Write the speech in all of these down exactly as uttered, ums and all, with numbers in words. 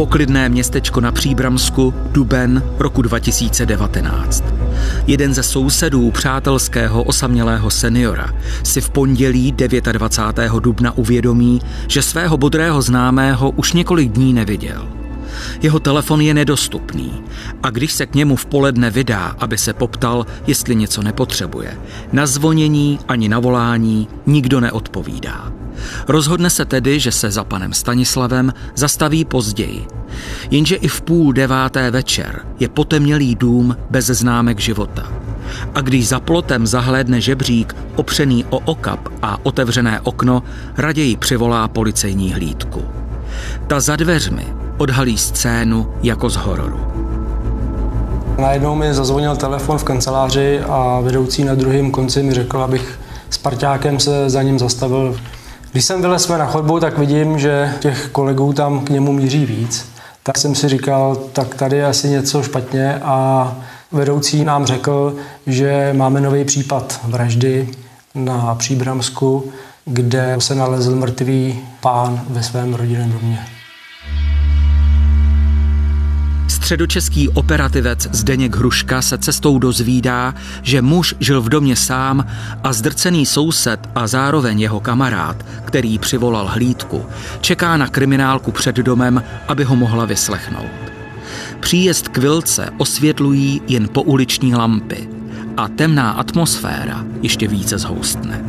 Poklidné městečko na Příbramsku, duben roku dva tisíce devatenáct. Jeden ze sousedů přátelského osamělého seniora si v pondělí dvacátého devátého dubna uvědomí, že svého bodrého známého už několik dní neviděl. Jeho telefon je nedostupný a když se k němu v poledne vydá, aby se poptal, jestli něco nepotřebuje, na zvonění ani na volání nikdo neodpovídá. Rozhodne se tedy, že se za panem Stanislavem zastaví později. Jenže i v půl deváté večer je potemnělý dům bez známek života. A když za plotem zahlédne žebřík opřený o okap a otevřené okno, raději přivolá policejní hlídku. Ta za dveřmi odhalí scénu jako z hororu. Najednou mi zazvonil telefon v kanceláři a vedoucí na druhém konci mi řekl, abych s parťákem se za ním zastavil. Když jsem vylez na chodbu, tak vidím, že těch kolegů tam k němu míří víc. Tak jsem si říkal, tak tady je asi něco špatně a vedoucí nám řekl, že máme nový případ vraždy na Příbramsku, kde se nalezl mrtvý pán ve svém rodinném domě. Středočeský operativec Zdeněk Hruška se cestou dozvídá, že muž žil v domě sám a zdrcený soused a zároveň jeho kamarád, který přivolal hlídku, čeká na kriminálku před domem, aby ho mohla vyslechnout. Příjezd k vilce osvětlují jen pouliční lampy a temná atmosféra ještě více zhoustne.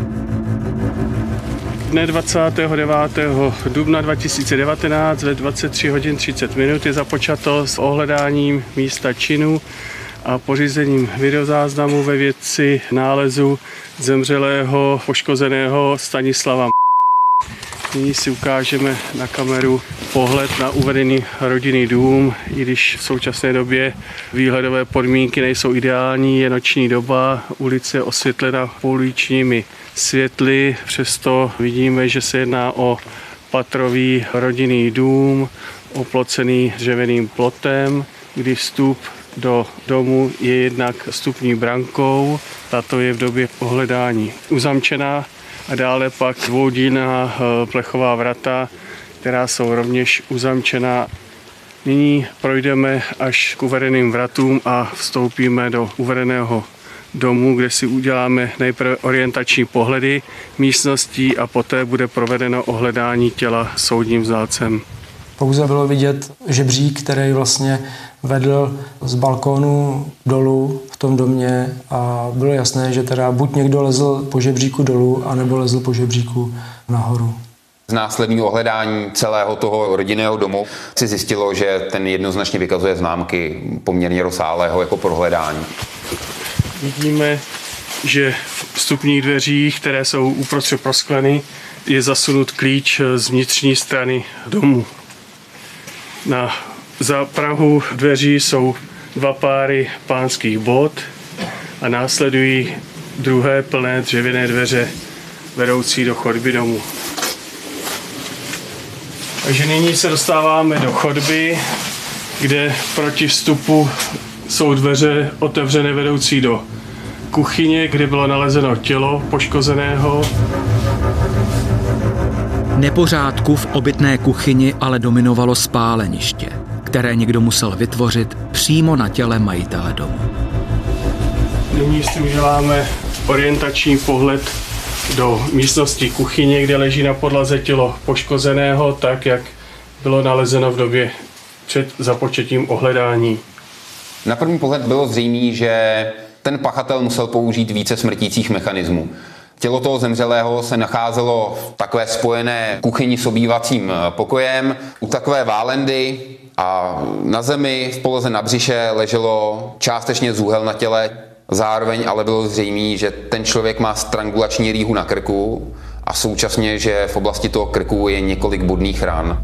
Dne dvacátého devátého dubna dva tisíce devatenáct ve dvacet tři hodin třicet minut je započato s ohledáním místa činu a pořízením videozáznamu ve věci nálezu zemřelého poškozeného Stanislava. Nyní si ukážeme na kameru pohled na uvedený rodinný dům, i když v současné době výhledové podmínky nejsou ideální, je noční doba, ulice je osvětlena pouličními světly, přesto vidíme, že se jedná o patrový rodinný dům, oplocený dřevěným plotem, kdy vstup do domu je jednak vstupní brankou, tato je v době ohledání uzamčená a dále pak dvoudílná plechová vrata, která jsou rovněž uzamčená. Nyní projdeme až k uvedeným vratům a vstoupíme do uvedeného domu, kde si uděláme nejprve orientační pohledy místností a poté bude provedeno ohledání těla soudním znalcem. Pouze bylo vidět žebřík, který vlastně vedl z balkónu dolů v tom domě a bylo jasné, že teda buď někdo lezl po žebříku dolů, anebo lezl po žebříku nahoru. Z následného ohledání celého toho rodinného domu si zjistilo, že ten jednoznačně vykazuje známky poměrně rozsáhlého jako prohledání. Vidíme, že v vstupních dveřích, které jsou uprostřed proskleny, je zasunut klíč z vnitřní strany domu. Na za prahu dveří jsou dva páry pánských bot a následují druhé plné dřevěné dveře vedoucí do chodby domu. Takže nyní se dostáváme do chodby, kde proti vstupu jsou dveře otevřené vedoucí do kuchyně, kde bylo nalezeno tělo poškozeného. Nepořádku v obytné kuchyni ale dominovalo spáleniště, které někdo musel vytvořit přímo na těle majitele domu. Nyní si uděláme orientační pohled do místnosti kuchyně, kde leží na podlaze tělo poškozeného, tak jak bylo nalezeno v době před započetím ohledání. Na první pohled bylo zřejmé, že ten pachatel musel použít více smrtících mechanismů. Tělo toho zemřelého se nacházelo v takové spojené kuchyni s obývacím pokojem, u takové válendy a na zemi v poloze na břiše leželo částečně zúhel na těle. Zároveň ale bylo zřejmé, že ten člověk má strangulační rýhu na krku a současně, že v oblasti toho krku je několik bodných ran.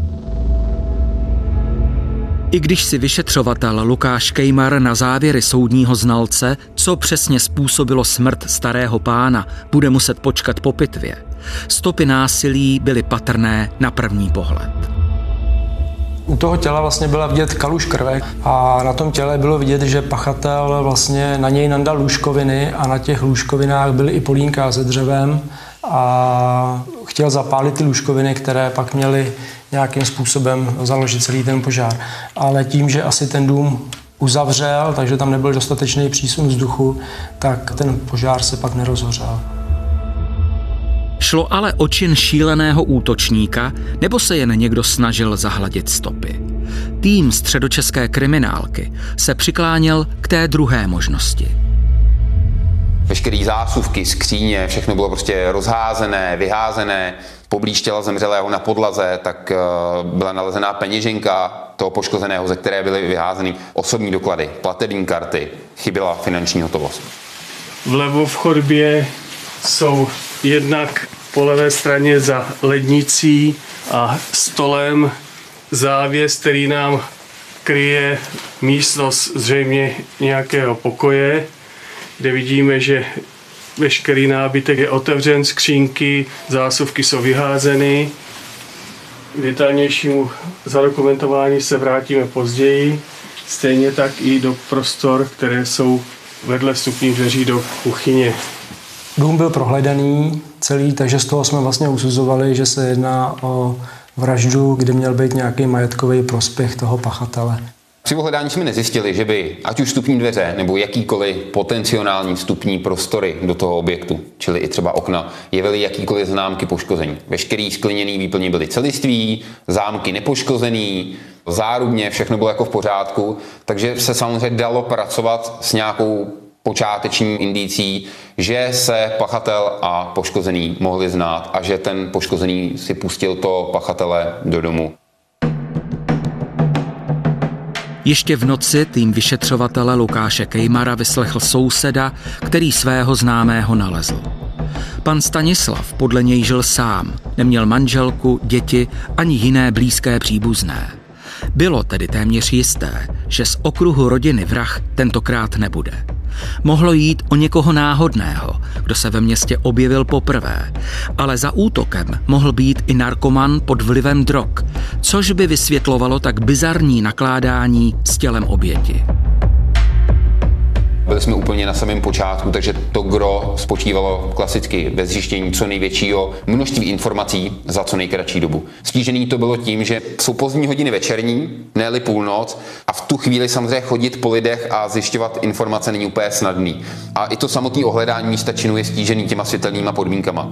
I když si vyšetřovatel Lukáš Kejmar na závěry soudního znalce, co přesně způsobilo smrt starého pána, bude muset počkat po pitvě, stopy násilí byly patrné na první pohled. U toho těla vlastně byla vidět kaluž krve a na tom těle bylo vidět, že pachatel vlastně na něj nandal lůžkoviny a na těch lůžkovinách byly i polínka se dřevem, a chtěl zapálit ty lůžkoviny, které pak měly nějakým způsobem založit celý ten požár. Ale tím, že asi ten dům uzavřel, takže tam nebyl dostatečný přísun vzduchu, tak ten požár se pak nerozhořel. Šlo ale o čin šíleného útočníka, nebo se jen někdo snažil zahladit stopy? Tým středočeské kriminálky se přikláněl k té druhé možnosti. Veškerý zásuvky, skříně, všechno bylo prostě rozházené, vyházené. Poblíž těla zemřelého na podlaze tak byla nalezená peněženka toho poškozeného, ze které byly vyházeny osobní doklady, platební karty, chyběla finanční hotovost. Vlevo v chodbě jsou jednak po levé straně za lednicí a stolem závěs, který nám kryje místnost zřejmě nějakého pokoje, kde vidíme, že veškerý nábytek je otevřen, skřínky, zásuvky jsou vyházeny. K detailnějšímu zadokumentování se vrátíme později. Stejně tak i do prostor, které jsou vedle vstupních dveří do kuchyně. Dům byl prohledaný celý, takže z toho jsme vlastně usuzovali, že se jedná o vraždu, kde měl být nějaký majetkový prospěch toho pachatele. Při ohledání jsme nezjistili, že by ať už vstupní dveře nebo jakýkoliv potenciální vstupní prostory do toho objektu, čili i třeba okna, jevily jakýkoliv známky poškození. Veškerý skliněný výplně byly celiství, zámky nepoškozený, zárubně, všechno bylo jako v pořádku, takže se samozřejmě dalo pracovat s nějakou počáteční indicí, že se pachatel a poškozený mohli znát a že ten poškozený si pustil to pachatele do domu. Ještě v noci tým vyšetřovatele Lukáše Kejmara vyslechl souseda, který svého známého nalezl. Pan Stanislav podle něj žil sám, neměl manželku, děti ani jiné blízké příbuzné. Bylo tedy téměř jisté, že z okruhu rodiny vrah tentokrát nebude. Mohlo jít o někoho náhodného, kdo se ve městě objevil poprvé, ale za útokem mohl být i narkoman pod vlivem drog, což by vysvětlovalo tak bizarní nakládání s tělem oběti. Byli jsme úplně na samém počátku, takže to gro spočívalo klasicky ve zjištění co největšího množství informací za co nejkratší dobu. Stížený to bylo tím, že jsou pozdní hodiny večerní, ne-li půlnoc, a v tu chvíli samozřejmě chodit po lidech a zjišťovat informace není úplně snadný. A i to samotné ohledání místa činu je stížený těma světelnýma podmínkama.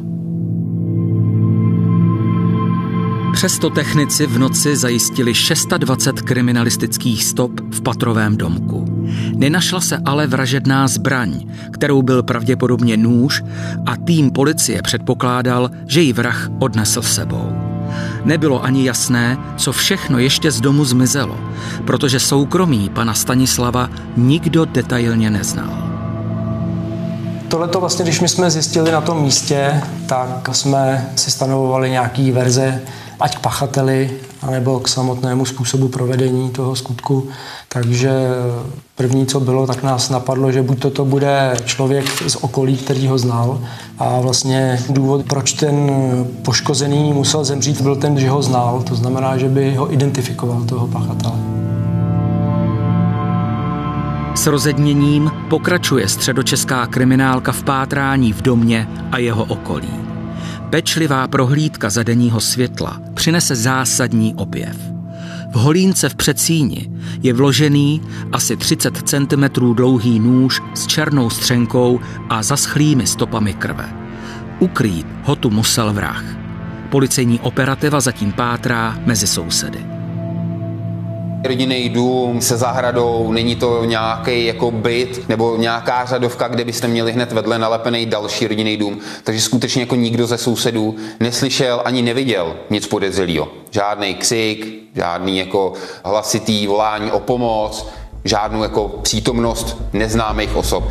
Přesto technici v noci zajistili dvacet šest kriminalistických stop v patrovém domku. Nenašla se ale vražedná zbraň, kterou byl pravděpodobně nůž, a tým policie předpokládal, že ji vrah odnesl s sebou. Nebylo ani jasné, co všechno ještě z domu zmizelo, protože soukromí pana Stanislava nikdo detailně neznal. Tohleto vlastně, když my jsme zjistili na tom místě, tak jsme si stanovovali nějaký verze, ať k pachateli, anebo k samotnému způsobu provedení toho skutku. Takže první, co bylo, tak nás napadlo, že buď toto bude člověk z okolí, který ho znal, a vlastně důvod, proč ten poškozený musel zemřít, byl ten, že ho znal. To znamená, že by ho identifikoval, toho pachatele. S rozedněním pokračuje středočeská kriminálka v pátrání v domě a jeho okolí. Pečlivá prohlídka za denního světla přinese zásadní objev. V holínce v předsíni je vložený asi třicet centimetrů dlouhý nůž s černou střenkou a zaschlými stopami krve. Ukrýt ho tu musel vrah. Policejní operativa zatím pátrá mezi sousedy. Rodinný dům se zahradou, není to nějaký jako byt nebo nějaká řadovka, kde byste měli hned vedle nalepený další rodinný dům. Takže skutečně jako nikdo ze sousedů neslyšel ani neviděl nic podezřelého. Žádný křik, žádný jako hlasitý volání o pomoc, žádnou jako přítomnost neznámých osob.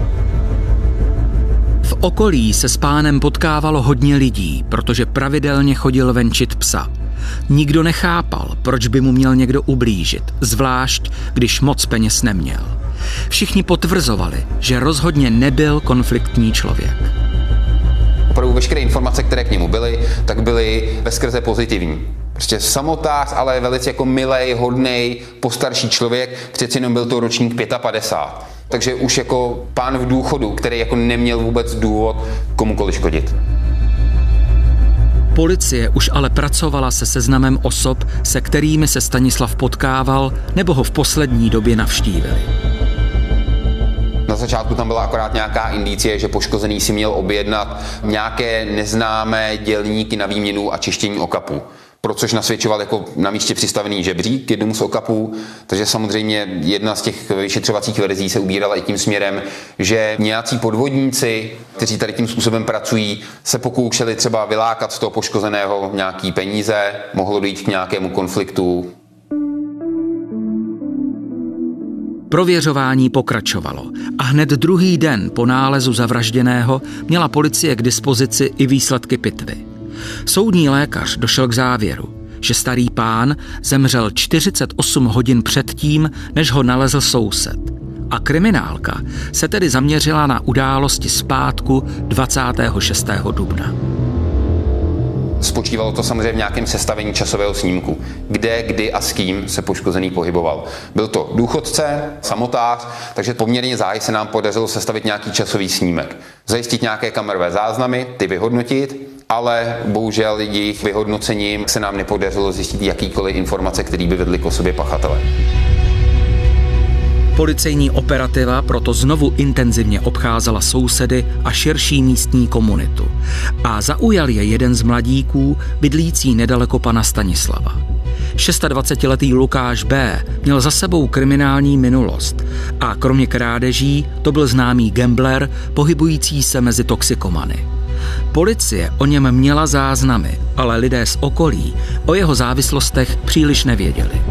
V okolí se s pánem potkávalo hodně lidí, protože pravidelně chodil venčit psa. Nikdo nechápal, proč by mu měl někdo ublížit, zvlášť když moc peněz neměl. Všichni potvrzovali, že rozhodně nebyl konfliktní člověk. Opravdu veškeré informace, které k němu byly, tak byly veskrze pozitivní. Prostě samotář, ale velice jako milej, hodnej, postarší člověk, přeci jenom byl to ročník padesát pět. Takže už jako pán v důchodu, který jako neměl vůbec důvod komukoliv škodit. Policie už ale pracovala se seznamem osob, se kterými se Stanislav potkával nebo ho v poslední době navštívili. Na začátku tam byla akorát nějaká indicie, že poškozený si měl objednat nějaké neznámé dělníky na výměnu a čištění okapů. Pro což nasvědčoval jako na místě přistavený žebřík k jednomu z okapů, takže samozřejmě jedna z těch vyšetřovacích verzí se ubírala i tím směrem, že nějací podvodníci, kteří tady tím způsobem pracují, se pokoušeli třeba vylákat z toho poškozeného nějaký peníze, mohlo dojít k nějakému konfliktu. Prověřování pokračovalo a hned druhý den po nálezu zavražděného měla policie k dispozici i výsledky pitvy. Soudní lékař došel k závěru, že starý pán zemřel čtyřicet osm hodin předtím, než ho nalezl soused. A kriminálka se tedy zaměřila na události z pátku dvacátého šestého dubna. Spočívalo to samozřejmě v nějakém sestavení časového snímku, kde, kdy a s kým se poškozený pohyboval. Byl to důchodce, samotář, takže poměrně záhy se nám podařilo sestavit nějaký časový snímek. Zajistit nějaké kamerové záznamy, ty vyhodnotit, ale bohužel jejich vyhodnocením se nám nepodařilo zjistit jakýkoliv informace, které by vedly k osobě pachatele. Policejní operativa proto znovu intenzivně obcházela sousedy a širší místní komunitu. A zaujal je jeden z mladíků, bydlící nedaleko pana Stanislava. dvacetišestiletý Lukáš B. měl za sebou kriminální minulost a kromě krádeží to byl známý gambler, pohybující se mezi toxikomany. Policie o něm měla záznamy, ale lidé z okolí o jeho závislostech příliš nevěděli.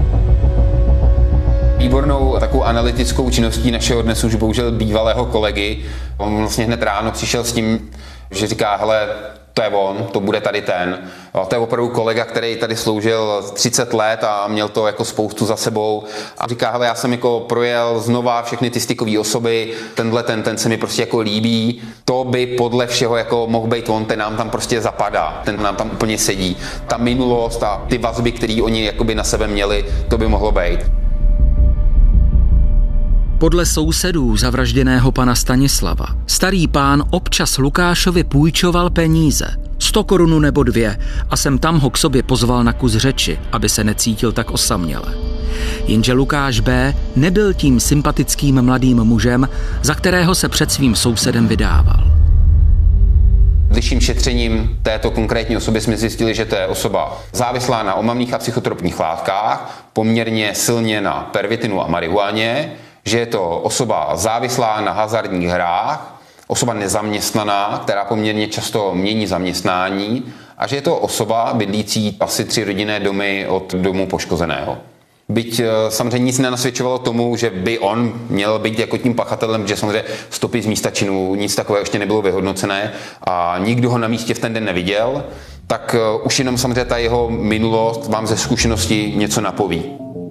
Výbornou takovou analytickou činností našeho dnes už bohužel bývalého kolegy. On vlastně hned ráno přišel s tím, že říká, hele, to je on, to bude tady ten. To je opravdu kolega, který tady sloužil třicet let a měl to jako spoustu za sebou. A říká, hele, já jsem jako projel znova všechny ty stykové osoby, tenhle ten, ten se mi prostě jako líbí. To by podle všeho jako mohl být on, ten nám tam prostě zapadá, ten nám tam úplně sedí. Ta minulost a ty vazby, které oni jakoby na sebe měli, to by mohlo být. Podle sousedů zavražděného pana Stanislava starý pán občas Lukášovi půjčoval peníze, sto korun nebo dvě, a sem tam ho k sobě pozval na kus řeči, aby se necítil tak osaměle. Jenže Lukáš B. nebyl tím sympatickým mladým mužem, za kterého se před svým sousedem vydával. Bližším šetřením této konkrétní osoby jsme zjistili, že to je osoba závislá na omamných a psychotropních látkách, poměrně silně na pervitinu a marihuaně, že je to osoba závislá na hazardních hrách, osoba nezaměstnaná, která poměrně často mění zaměstnání, a že je to osoba bydlící asi tři rodinné domy od domu poškozeného. Byť samozřejmě nic nenasvědčovalo tomu, že by on měl být jako tím pachatelem, že samozřejmě stopy z místa činu, nic takového ještě nebylo vyhodnocené a nikdo ho na místě v ten den neviděl, tak už jenom samozřejmě ta jeho minulost vám ze zkušenosti něco napoví.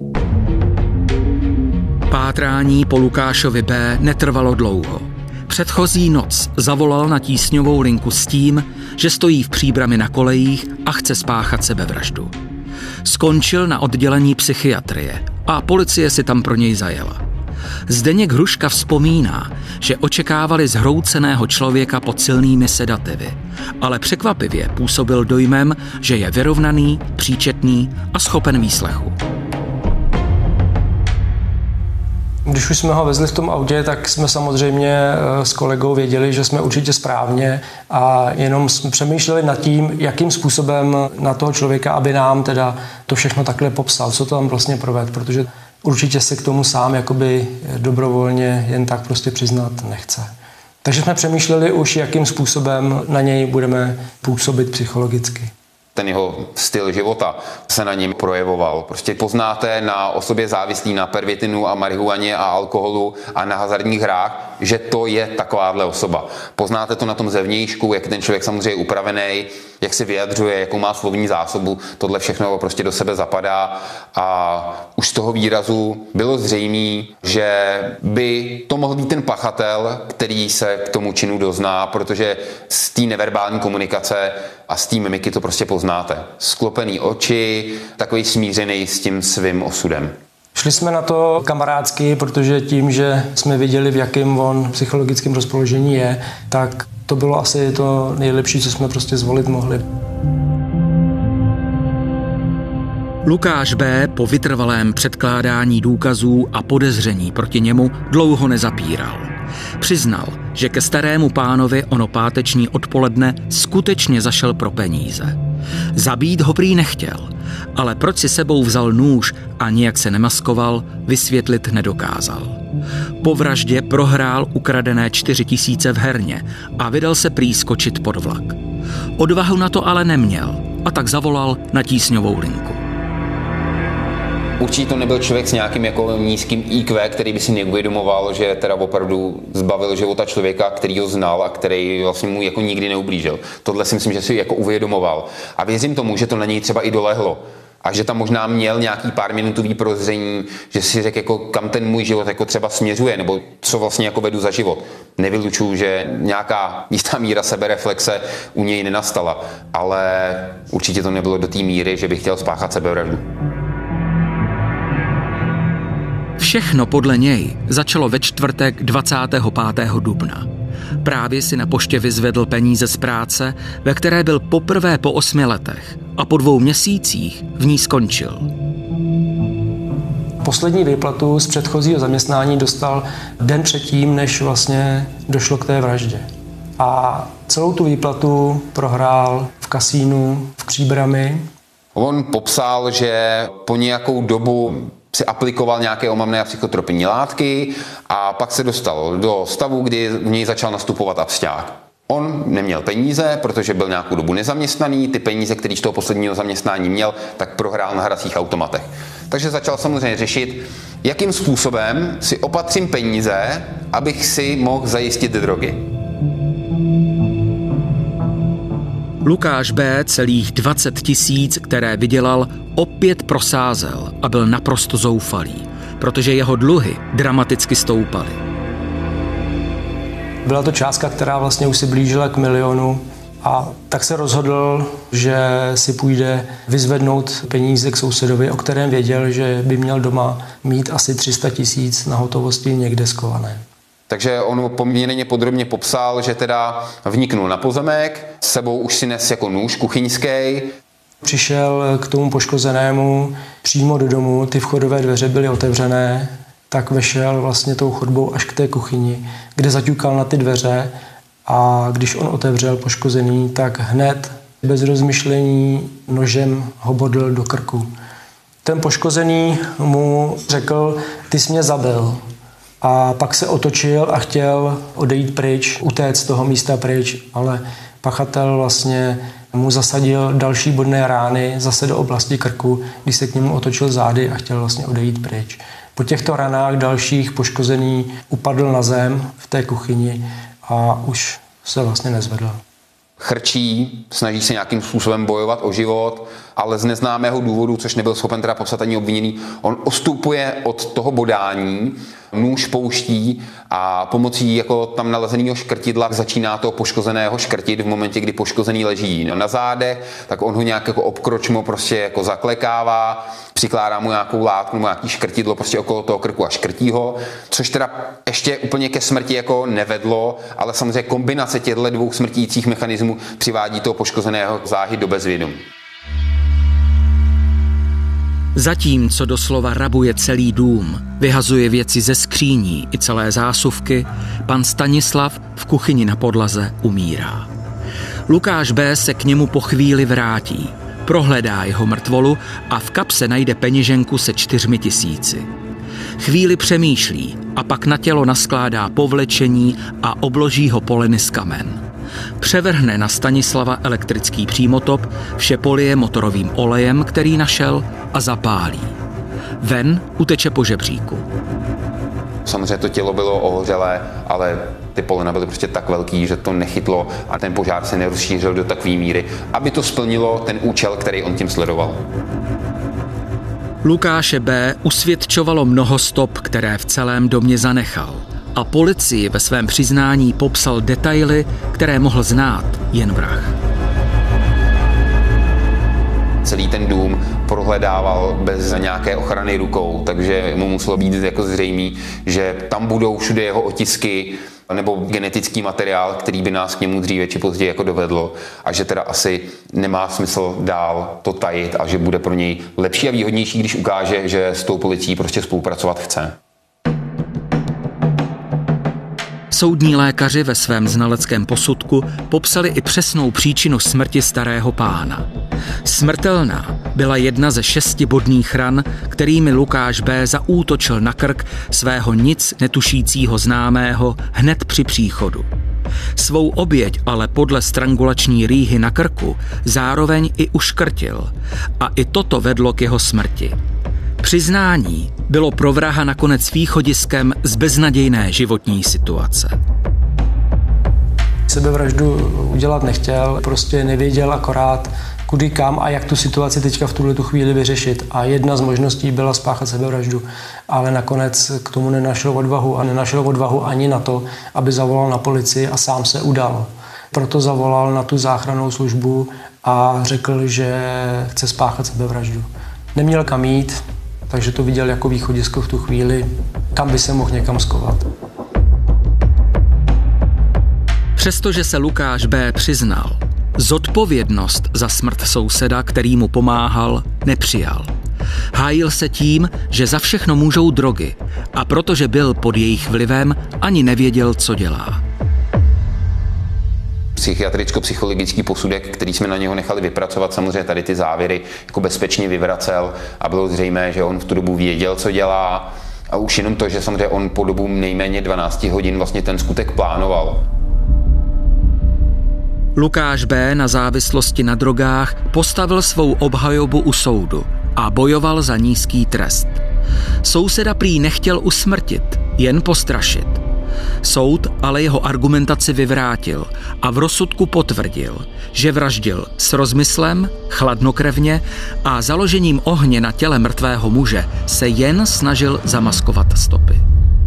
Pátrání po Lukášovi B. netrvalo dlouho. Předchozí noc zavolal na tísňovou linku s tím, že stojí v Příbrami na kolejích a chce spáchat sebevraždu. Skončil na oddělení psychiatrie a policie si tam pro něj zajela. Zdeněk Hruška vzpomíná, že očekávali zhrouceného člověka pod silnými sedativy, ale překvapivě působil dojmem, že je vyrovnaný, příčetný a schopen výslechu. Když už jsme ho vezli v tom autě, tak jsme samozřejmě s kolegou věděli, že jsme určitě správně, a jenom jsme přemýšleli nad tím, jakým způsobem na toho člověka, aby nám teda to všechno takhle popsal, co to tam vlastně provedl, protože určitě se k tomu sám jakoby dobrovolně jen tak prostě přiznat nechce. Takže jsme přemýšleli už, jakým způsobem na něj budeme působit psychologicky. Ten jeho styl života se na něm projevoval. Prostě poznáte na osobě závislý na pervitinu a marihuaně a alkoholu a na hazardních hrách, že to je takováhle osoba. Poznáte to na tom zevnějšku, jak ten člověk samozřejmě je upravený, jak se vyjadřuje, jakou má slovní zásobu, tohle všechno prostě do sebe zapadá, a už z toho výrazu bylo zřejmé, že by to mohl být ten pachatel, který se k tomu činu dozná, protože z té neverbální komunikace a z té mimiky to prostě poznáte. Sklopený oči, takový smířený s tím svým osudem. Šli jsme na to kamarádsky, protože tím, že jsme viděli, v jakém on psychologickém rozpoložení je, tak to bylo asi to nejlepší, co jsme prostě zvolit mohli. Lukáš B. po vytrvalém předkládání důkazů a podezření proti němu dlouho nezapíral. Přiznal, že ke starému pánovi ono páteční odpoledne skutečně zašel pro peníze. Zabít ho prý nechtěl, ale proč si sebou vzal nůž a nijak se nemaskoval, vysvětlit nedokázal. Po vraždě prohrál ukradené čtyři tisíce v herně a vydal se prý skočit pod vlak. Odvahu na to ale neměl a tak zavolal na tísňovou linku. Určitě to nebyl člověk s nějakým jako nízkým í kvé, který by si neuvědomoval, že teda opravdu zbavil života člověka, který ho znal a který vlastně mu jako nikdy neublížil. Tohle si myslím, že si jako uvědomoval. A věřím tomu, že to na něj třeba i dolehlo. A že tam možná měl nějaký pár minutový prozření, že si řekl, jako, kam ten můj život jako třeba směřuje, nebo co vlastně jako vedu za život. Nevylučuju, že nějaká jistá míra sebereflexe u něj nenastala, ale určitě to nebylo do té míry, že by chtěl spáchat sebevraždu. Všechno podle něj začalo ve čtvrtek dvacátého pátého dubna. Právě si na poště vyzvedl peníze z práce, ve které byl poprvé po osmi letech a po dvou měsících v ní skončil. Poslední výplatu z předchozího zaměstnání dostal den předtím, než vlastně došlo k té vraždě. A celou tu výplatu prohrál v kasínu v Příbrami. On popsal, že po nějakou dobu si aplikoval nějaké omamné a psychotropní látky a pak se dostal do stavu, kdy v něj začal nastupovat absťák. On neměl peníze, protože byl nějakou dobu nezaměstnaný, ty peníze, které z toho posledního zaměstnání měl, tak prohrál na hracích automatech. Takže začal samozřejmě řešit, jakým způsobem si opatřím peníze, abych si mohl zajistit drogy. Lukáš B. celých dvacet tisíc, které vydělal, opět prosázel a byl naprosto zoufalý, protože jeho dluhy dramaticky stoupaly. Byla to částka, která vlastně už si blížila k milionu a tak se rozhodl, že si půjde vyzvednout peníze k sousedovi, o kterém věděl, že by měl doma mít asi tři sta tisíc na hotovosti někde skované. Takže on poměrně podrobně popsal, že teda vniknul na pozemek, s sebou už si nes jako nůž kuchyňský. Přišel k tomu poškozenému přímo do domu, ty vchodové dveře byly otevřené, tak vešel vlastně tou chodbou až k té kuchyni, kde zaťukal na ty dveře a když on otevřel poškozený, tak hned bez rozmyšlení nožem ho bodl do krku. Ten poškozený mu řekl, ty jsi mě zabil. A pak se otočil a chtěl odejít pryč, utéct z toho místa pryč, ale pachatel vlastně mu zasadil další bodné rány zase do oblasti krku, když se k němu otočil zády a chtěl vlastně odejít pryč. Po těchto ranách dalších poškozený upadl na zem v té kuchyni a už se vlastně nezvedl. Chrčí, snaží se nějakým způsobem bojovat o život, ale z neznámého důvodu, což nebyl schopen teda popsat ani obviněný, on odstupuje od toho bodání, nůž pouští a pomocí jako tam nalezeného škrtidla začíná toho poškozeného škrtit v momentě, kdy poškozený leží na zádech, tak on ho nějak jako obkročmo prostě jako zaklekává, přikládá mu nějakou látku, mu nějaký škrtidlo prostě okolo toho krku a škrtí ho, což teda ještě úplně ke smrti jako nevedlo, ale samozřejmě kombinace těchto dvou smrtících mechanismů přivádí toho poškozeného záhy do bezvědomí. Zatímco doslova rabuje celý dům, vyhazuje věci ze skříní i celé zásuvky, pan Stanislav v kuchyni na podlaze umírá. Lukáš B. se k němu po chvíli vrátí, prohledá jeho mrtvolu a v kapse najde peněženku se čtyřmi tisíci. Chvíli přemýšlí a pak na tělo naskládá povlečení a obloží ho poleny z kamen. Převrhne na Stanislava elektrický přímotop, vše polije motorovým olejem, který našel, a zapálí. Ven uteče po žebříku. Samozřejmě to tělo bylo ohořelé, ale ty polena byly prostě tak velký, že to nechytlo a ten požár se nerozšířil do takové míry, aby to splnilo ten účel, který on tím sledoval. Lukáše B. usvědčovalo mnoho stop, které v celém domě zanechal. A policii ve svém přiznání popsal detaily, které mohl znát jen vrah. Celý ten dům prohledával bez nějaké ochrany rukou, takže mu muselo být jako zřejmé, že tam budou všude jeho otisky, nebo genetický materiál, který by nás k němu dříve či později jako dovedlo a že teda asi nemá smysl dál to tajit a že bude pro něj lepší a výhodnější, když ukáže, že s tou policií prostě spolupracovat chce. Soudní lékaři ve svém znaleckém posudku popsali i přesnou příčinu smrti starého pána. Smrtelná byla jedna ze šesti bodných ran, kterými Lukáš B. zaútočil na krk svého nic netušícího známého hned při příchodu. Svou oběť ale podle strangulační rýhy na krku zároveň i uškrtil a i toto vedlo k jeho smrti. Přiznání bylo pro vraha nakonec východiskem z beznadějné životní situace. Sebevraždu udělat nechtěl, prostě nevěděl akorát, kudy kam a jak tu situaci teďka v tuhle tu chvíli vyřešit. A jedna z možností byla spáchat sebevraždu, ale nakonec k tomu nenašel odvahu a nenašel odvahu ani na to, aby zavolal na policii a sám se udal. Proto zavolal na tu záchrannou službu a řekl, že chce spáchat sebevraždu. Neměl kam jít, takže to viděl jako východisko v tu chvíli, kam by se mohl někam skovat. Přestože se Lukáš B. přiznal, zodpovědnost za smrt souseda, který mu pomáhal, nepřijal. Hájil se tím, že za všechno můžou drogy a protože byl pod jejich vlivem, ani nevěděl, co dělá. Psychiatricko-psychologický posudek, který jsme na něho nechali vypracovat, samozřejmě tady ty závěry jako bezpečně vyvracel a bylo zřejmé, že on v tu dobu věděl, co dělá a už jenom to, že samozřejmě on po dobu nejméně dvanáct hodin vlastně ten skutek plánoval. Lukáš B. na závislosti na drogách postavil svou obhajobu u soudu a bojoval za nízký trest. Souseda prý nechtěl usmrtit, jen postrašit. Soud ale jeho argumentaci vyvrátil a v rozsudku potvrdil, že vraždil s rozmyslem, chladnokrevně a založením ohně na těle mrtvého muže se jen snažil zamaskovat stopy.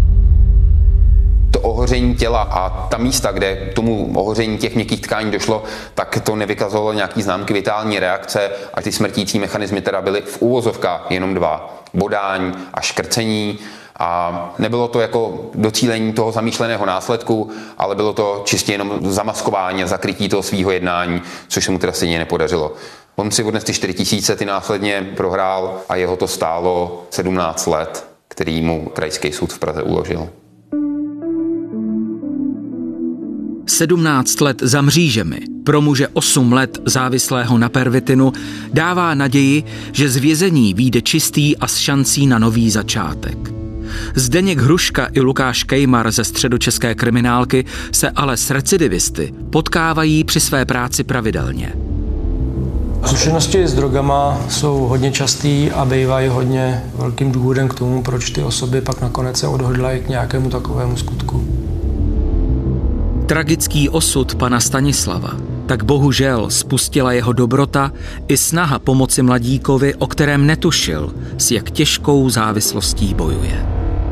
To ohoření těla a ta místa, kde k tomu ohoření těch měkkých tkání došlo, tak to nevykazovalo nějaký známky vitální reakce a ty smrtící mechanismy teda byly v úvozovkách jenom dva. Bodání a škrcení. A nebylo to jako docílení toho zamýšleného následku, ale bylo to čistě jenom zamaskování a zakrytí toho svýho jednání, což se mu teda stejně nepodařilo. On si odnes ty čtyři tisíce, ty následně prohrál a jeho to stálo sedmnáct let, který mu krajský soud v Praze uložil. sedmnáct let za mřížemi, pro muže osm let závislého na pervitinu, dává naději, že z vězení vyjde čistý a s šancí na nový začátek. Zdeněk Hruška i Lukáš Kejmar ze středočeské kriminálky se ale s recidivisty potkávají při své práci pravidelně. Zkušenosti s drogama jsou hodně častý a bývají hodně velkým důvodem k tomu, proč ty osoby pak nakonec se odhodlají k nějakému takovému skutku. Tragický osud pana Stanislava tak bohužel spustila jeho dobrota i snaha pomoci mladíkovi, o kterém netušil, s jak těžkou závislostí bojuje.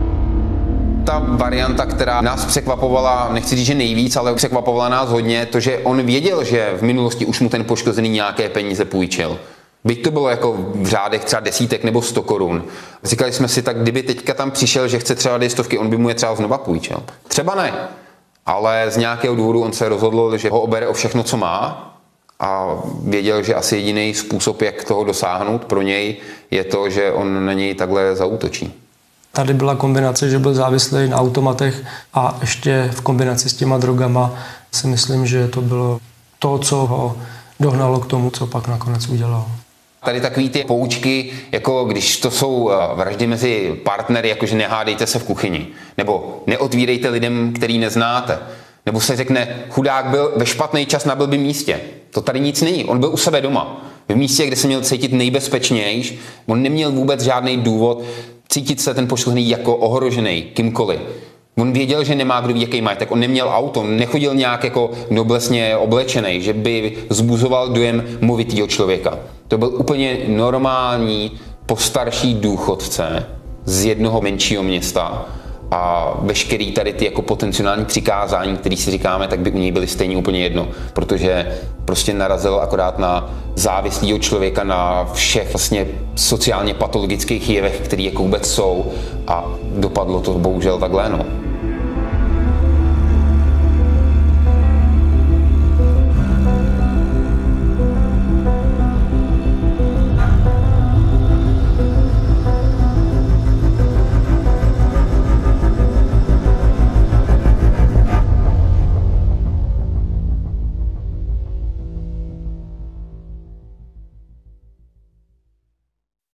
Ta varianta, která nás překvapovala, nechci říct, že nejvíc, ale překvapovala nás hodně, to, že on věděl, že v minulosti už mu ten poškozený nějaké peníze půjčil. Byť to bylo jako v řádech třeba desítek nebo sto korun. Říkali jsme si, tak kdyby teďka tam přišel, že chce třeba dvě stovky, on by mu je třeba znova půjčil. Třeba ne. Ale z nějakého důvodu on se rozhodl, že ho obere o všechno, co má a věděl, že asi jediný způsob, jak toho dosáhnout pro něj, je to, že on na něj takhle zaútočí. Tady byla kombinace, že byl závislý na automatech a ještě v kombinaci s těma drogama si myslím, že to bylo to, co ho dohnalo k tomu, co pak nakonec udělal. Tady takový ty poučky, jako když to jsou vraždy mezi partnery, jakože nehádejte se v kuchyni, nebo neotvírejte lidem, který neznáte, nebo se řekne, chudák byl ve špatný čas na blbým místě. To tady nic není, on byl u sebe doma. V místě, kde se měl cítit nejbezpečnější, on neměl vůbec žádný důvod cítit se ten poškozený jako ohrožený kýmkoliv. On věděl, že nemá kdo ví, jaký majetek, on neměl auto, nechodil nějak jako noblesně oblečený, že by zbuzoval dojem movitýho člověka. To byl úplně normální, postarší důchodce z jednoho menšího města a veškerý tady ty jako potenciální přikázání, který si říkáme, tak by u něj byly stejně úplně jedno, protože prostě narazil akorát na závislého člověka na všech vlastně sociálně patologických jevech, které jako vůbec jsou a dopadlo to bohužel takhle, no.